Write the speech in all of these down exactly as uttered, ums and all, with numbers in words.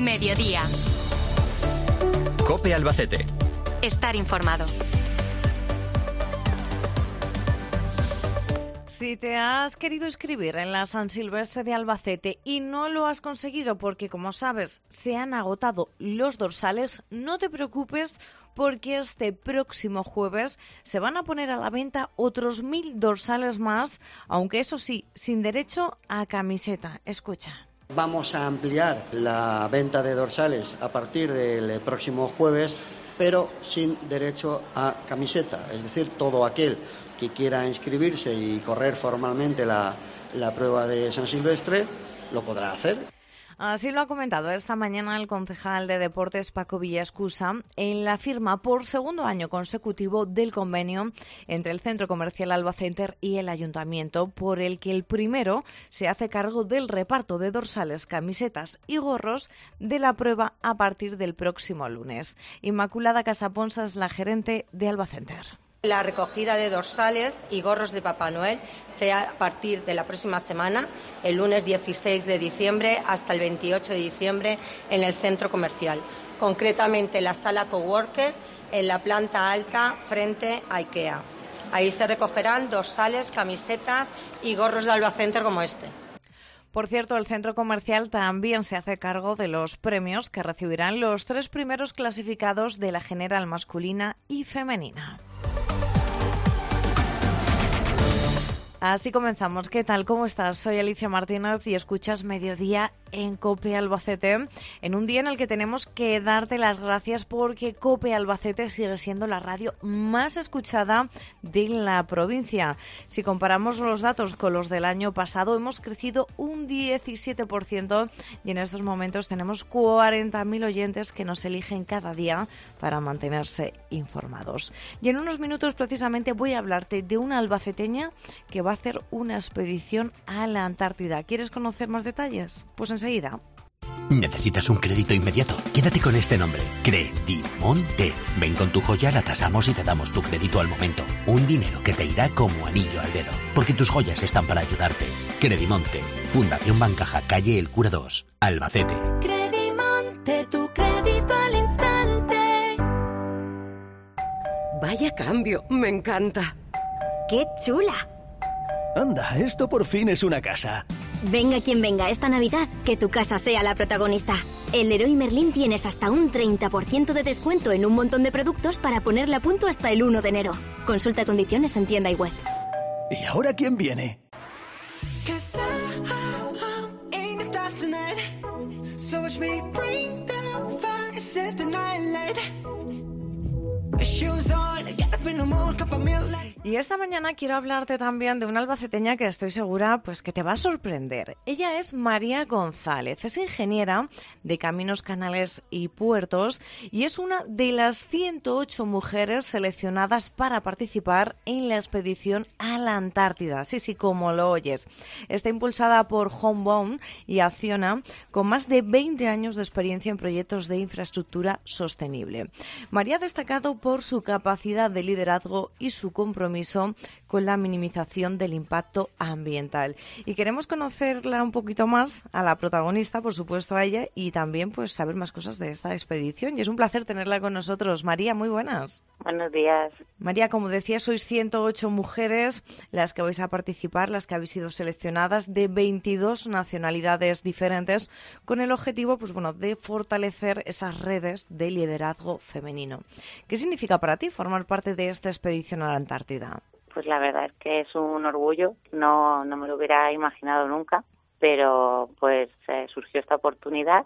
Mediodía. COPE Albacete. Estar informado. Si te has querido inscribir en la San Silvestre de Albacete y no lo has conseguido porque, como sabes, se han agotado los dorsales, no te preocupes porque este próximo jueves se van a poner a la venta otros mil dorsales más, aunque eso sí, sin derecho a camiseta. Escucha. Vamos a ampliar la venta de dorsales a partir del próximo jueves, pero sin derecho a camiseta, es decir, todo aquel que quiera inscribirse y correr formalmente la, la prueba de San Silvestre lo podrá hacer. Así lo ha comentado esta mañana el concejal de Deportes Paco Villascusa en la firma por segundo año consecutivo del convenio entre el Centro Comercial Albacete y el Ayuntamiento, por el que el primero se hace cargo del reparto de dorsales, camisetas y gorros de la prueba a partir del próximo lunes. Inmaculada Casaponsa es la gerente de Albacete. La recogida de dorsales y gorros de Papá Noel será a partir de la próxima semana, el lunes dieciséis de diciembre hasta el veintiocho de diciembre en el centro comercial, concretamente en la sala Coworker, en la planta alta frente a IKEA. Ahí se recogerán dorsales, camisetas y gorros de Albacete como este. Por cierto, el centro comercial también se hace cargo de los premios que recibirán los tres primeros clasificados de la general masculina y femenina. Así comenzamos. ¿Qué tal? ¿Cómo estás? Soy Alicia Martínez y escuchas Mediodía en COPE Albacete, en un día en el que tenemos que darte las gracias porque COPE Albacete sigue siendo la radio más escuchada de la provincia. Si comparamos los datos con los del año pasado, hemos crecido un diecisiete por ciento y en estos momentos tenemos cuarenta mil oyentes que nos eligen cada día para mantenerse informados. Y en unos minutos precisamente voy a hablarte de una albaceteña que va a hacer una expedición a la Antártida. ¿Quieres conocer más detalles? Pues enseguida. ¿Necesitas un crédito inmediato? Quédate con este nombre, Credimonte. Ven con tu joya, la tasamos y te damos tu crédito al momento. Un dinero que te irá como anillo al dedo, porque tus joyas están para ayudarte. Credimonte, Fundación Bancaja, calle El Cura dos, Albacete. Credimonte, tu crédito al instante. Vaya cambio, me encanta. ¡Qué chula! Anda, esto por fin es una casa. Venga quien venga esta Navidad, que tu casa sea la protagonista. En Leroy Merlin tienes hasta un treinta por ciento de descuento en un montón de productos para ponerle a punto hasta el uno de enero. Consulta condiciones en tienda y web. ¿Y ahora quién viene? Y esta mañana quiero hablarte también de una albaceteña que estoy segura pues que te va a sorprender. Ella es María González, es ingeniera de Caminos, Canales y Puertos y es una de las ciento ocho mujeres seleccionadas para participar en la expedición a la Antártida. Sí, sí, como lo oyes. Está impulsada por Homebound y Acciona, con más de veinte años de experiencia en proyectos de infraestructura sostenible. María ha destacado por su capacidad de liderazgo y su compromiso con la minimización del impacto ambiental. Y queremos conocerla un poquito más, a la protagonista, por supuesto a ella, y también pues saber más cosas de esta expedición. Y es un placer tenerla con nosotros. María, muy buenas. Buenos días. María, como decía, sois ciento ocho mujeres las que vais a participar, las que habéis sido seleccionadas de veintidós nacionalidades diferentes, con el objetivo pues bueno, de fortalecer esas redes de liderazgo femenino. ¿Qué significa para ti formar parte de esta expedición a la Antártida? Pues la verdad es que es un orgullo, no, no me lo hubiera imaginado nunca, pero pues eh, surgió esta oportunidad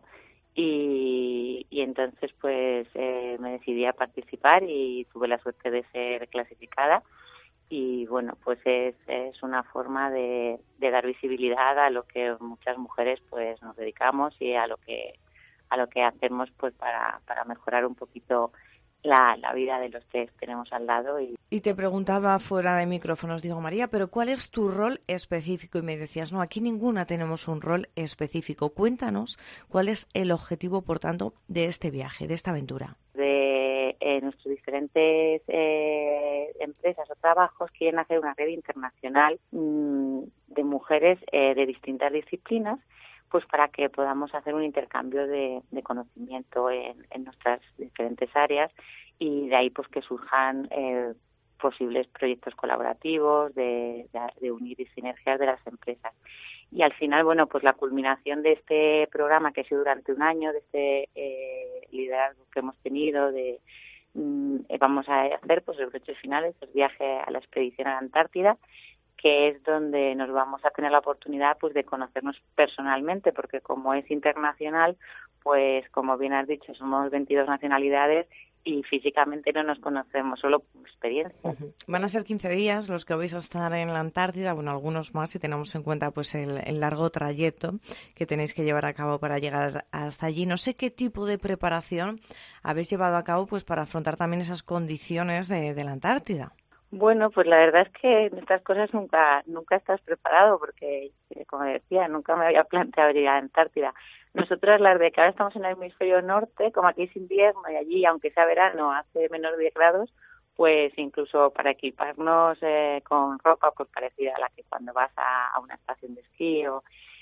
y, y entonces pues eh, me decidí a participar y tuve la suerte de ser clasificada y bueno, pues es, es una forma de, de dar visibilidad a lo que muchas mujeres pues nos dedicamos y a lo que a lo que hacemos pues para, para mejorar un poquito La, la vida de los que tenemos al lado. Y... y te preguntaba fuera de micrófonos, digo, María, ¿pero cuál es tu rol específico? Y me decías, no, aquí ninguna tenemos un rol específico. Cuéntanos cuál es el objetivo, por tanto, de este viaje, de esta aventura. De eh, nuestros diferentes eh, empresas o trabajos quieren hacer una red internacional mmm, de mujeres eh, de distintas disciplinas, pues para que podamos hacer un intercambio de, de conocimiento en, en nuestras diferentes áreas y de ahí pues que surjan eh, posibles proyectos colaborativos, de, de, de unir sinergias de las empresas. Y al final, bueno, pues la culminación de este programa que ha sido durante un año, de este eh, liderazgo que hemos tenido, de mm, vamos a hacer pues el broche final, es el viaje a la expedición a la Antártida, que es donde nos vamos a tener la oportunidad pues de conocernos personalmente, porque como es internacional, pues como bien has dicho, somos veintidós nacionalidades y físicamente no nos conocemos, solo experiencias. Uh-huh. Van a ser quince días los que vais a estar en la Antártida, bueno, algunos más si tenemos en cuenta pues el, el largo trayecto que tenéis que llevar a cabo para llegar hasta allí. No sé qué tipo de preparación habéis llevado a cabo pues para afrontar también esas condiciones de, de la Antártida. Bueno, pues la verdad es que en estas cosas nunca nunca estás preparado porque, como decía, nunca me había planteado ir a la Antártida. Nosotras, las de que ahora estamos en el hemisferio norte, como aquí es invierno y allí, aunque sea verano, hace menos de diez grados, pues incluso para equiparnos eh, con ropa pues parecida a la que cuando vas a, a una estación de esquí o...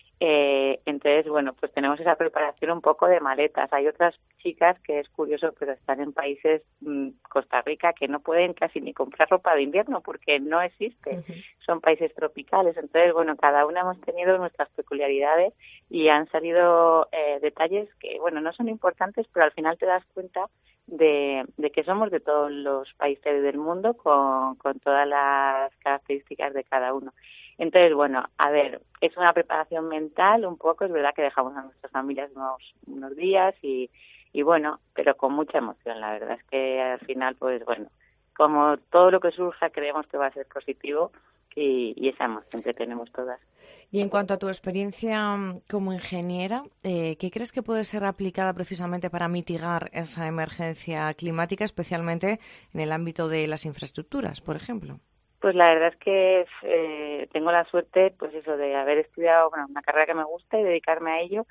Eh, entonces, bueno, pues tenemos esa preparación un poco de maletas. Hay otras chicas que es curioso, pero están en países, mmm, Costa Rica, que no pueden casi ni comprar ropa de invierno porque no existe. Uh-huh. Son países tropicales. Entonces, bueno, cada una hemos tenido nuestras peculiaridades y han salido eh, detalles que, bueno, no son importantes, pero al final te das cuenta de, de que somos de todos los países del mundo con, con todas las características de cada uno. Entonces, bueno, a ver, es una preparación mental un poco, es verdad que dejamos a nuestras familias unos, unos días y, y bueno, pero con mucha emoción, la verdad es que al final, pues bueno, como todo lo que surja creemos que va a ser positivo y, y esa emoción que tenemos todas. Y en cuanto a tu experiencia como ingeniera, eh, ¿qué crees que puede ser aplicada precisamente para mitigar esa emergencia climática, especialmente en el ámbito de las infraestructuras, por ejemplo? Pues la verdad es que eh, tengo la suerte, pues eso, de haber estudiado bueno, una carrera que me gusta y dedicarme a ello.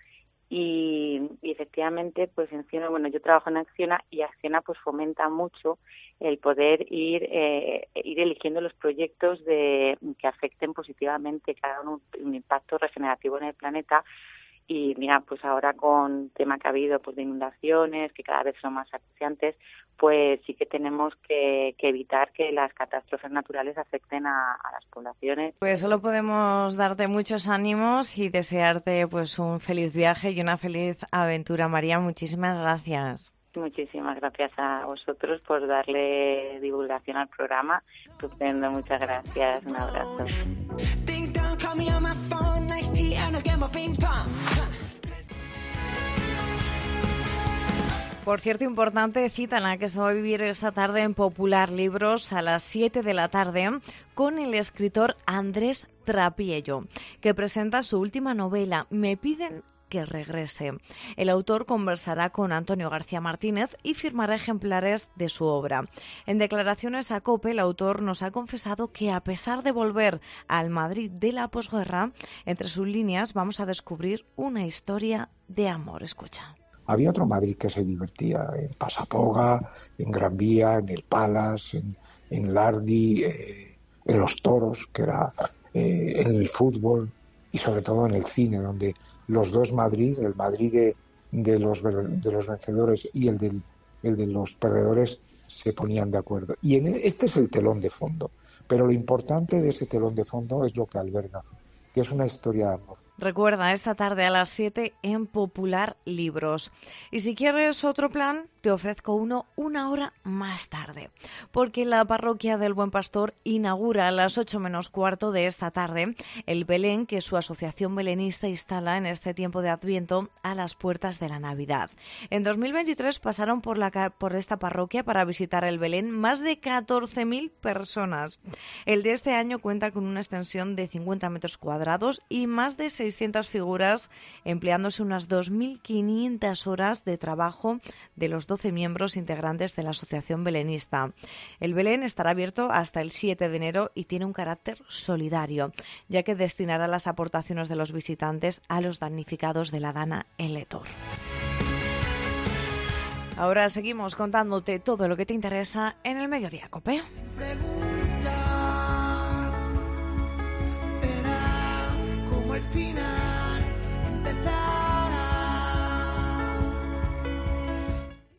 Y, y efectivamente, pues en Acciona, bueno, yo trabajo en Acciona y Acciona pues fomenta mucho el poder ir eh, ir eligiendo los proyectos de que afecten positivamente, que hagan un, un impacto regenerativo en el planeta. Y mira, pues ahora con tema que ha habido pues de inundaciones, que cada vez son más acuciantes, pues sí que tenemos que, que evitar que las catástrofes naturales afecten a, a las poblaciones. Pues solo podemos darte muchos ánimos y desearte pues un feliz viaje y una feliz aventura, María. Muchísimas gracias. Muchísimas gracias a vosotros por darle divulgación al programa. Estupendo, muchas gracias. Un abrazo. Por cierto, importante cita en la que se va a vivir esta tarde en Popular Libros a las siete de la tarde con el escritor Andrés Trapiello, que presenta su última novela, Me piden que regrese. El autor conversará con Antonio García Martínez y firmará ejemplares de su obra. En declaraciones a COPE, el autor nos ha confesado que a pesar de volver al Madrid de la posguerra, entre sus líneas vamos a descubrir una historia de amor. Escucha. Había otro Madrid que se divertía en Pasapoga, en Gran Vía, en el Palace, en, en Lardi, eh, en los toros, que era eh, en el fútbol y sobre todo en el cine, donde los dos Madrid, el Madrid de, de, los, de los vencedores y el, del, el de los perdedores, se ponían de acuerdo. Y en este es el telón de fondo, pero lo importante de ese telón de fondo es lo que alberga, que es una historia de amor. Recuerda, esta tarde a las siete en Popular Libros. Y si quieres otro plan, te ofrezco uno una hora más tarde, porque la parroquia del Buen Pastor inaugura a las ocho menos cuarto de esta tarde el Belén que su asociación belenista instala en este tiempo de Adviento a las puertas de la Navidad. En dos mil veintitrés pasaron por, la, por esta parroquia para visitar el Belén más de catorce mil personas. El de este año cuenta con una extensión de cincuenta metros cuadrados y más de seiscientas figuras, empleándose unas dos mil quinientas horas de trabajo de los doce miembros integrantes de la Asociación Belenista. El Belén estará abierto hasta el siete de enero y tiene un carácter solidario, ya que destinará las aportaciones de los visitantes a los damnificados de la Dana en Letor. Ahora seguimos contándote todo lo que te interesa en el Mediodía Cope. Pregunta, verás. final.